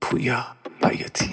پویا بیاتی.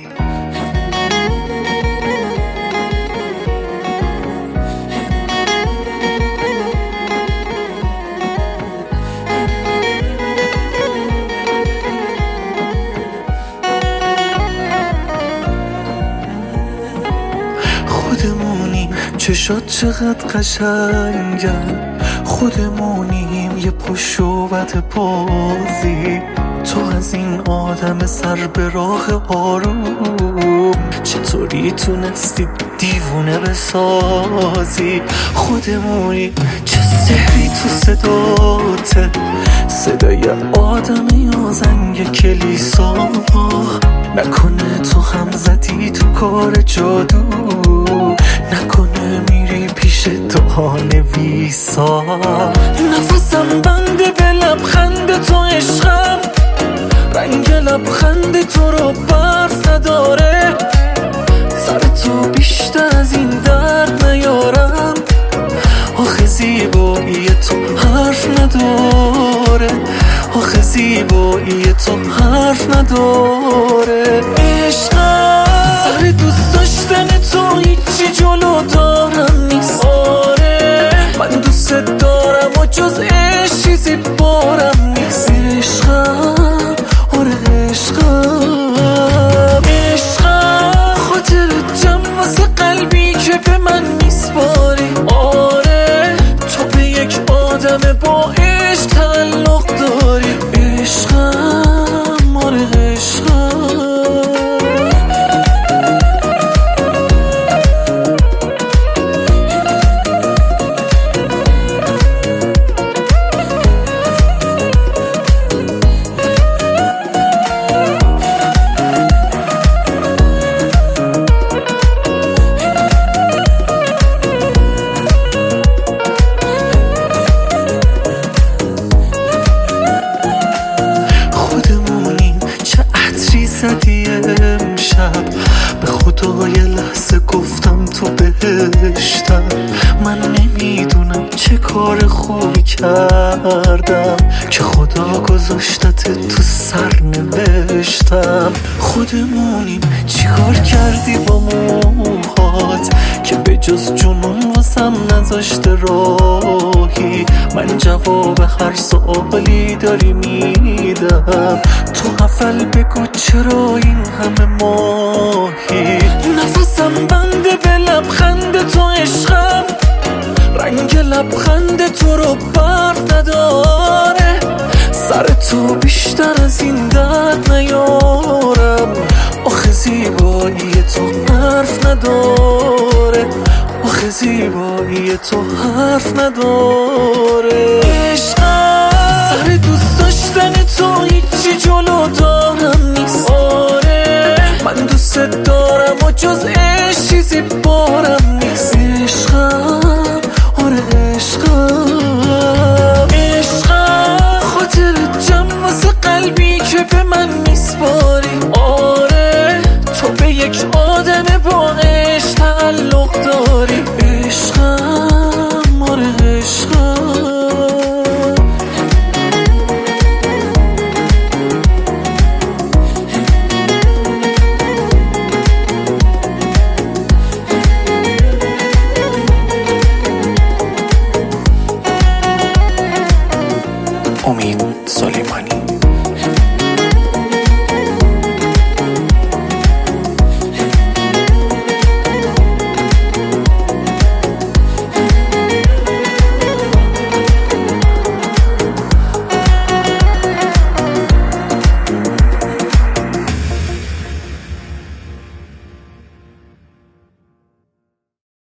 خودمونیم چشات چقدر قشنگن، خودمونیم یه پشت و بد بازی. تو از این آدم سر به راه آروم چطوری تونستی دیوونه بسازی؟ خودمونی چه سحری تو صداته، صدای آدم یا زنگ کلیسا. نکنه تو هم زدی تو کار جادو، نکنه میری پیش دعانویسا. نفسم بنده به لبخند تو عشقم، رنگ لبخند تو رو برف نداره. سر تو بیشتر از این درد نیارم، آخه زیبایی تو حرف نداره، آخه زیبایی تو حرف نداره. عشقم سر دوست داشتن تو هیچی جلو دارم نیست. آره من دوست دارم و جز عشق چیزی بارم نیست. عشقم آره عشقم، عشقم خاطر جمع واسه قلبی که به من میسپاری. آره تو به یک آدم با عشق تعلق داری. عشقم آره عشقم. زدی امشب به خدا یه لحظه گفتم تو بهشتم. من نمیدونم چه کار خوبی کردم که خدا گذاشتت تو سرنوشتم. خودمونیم چیکار کردی با موهات که به جز جنون واسم نذاشته راهی؟ من جواب هر سوالی داری میدم، تو اول بگو چرا این همه ماهی؟ نفسم بنده به لبخند تو عشقم، رنگ لبخند تو رو برف نداره. سر تو بیشتر از این درد نیارم، آخه زیبایی تو حرف نداره، آخه زیبایی تو حرف نداره. عشقم سر دوست داشتن تو هیچی جلو دارم نیست. آره من دوست دارم و جز عشق چیزی بارم نیست. عشقم آره عشقم، عشقم خاطر جمع واسه قلبی که به من میسپاری.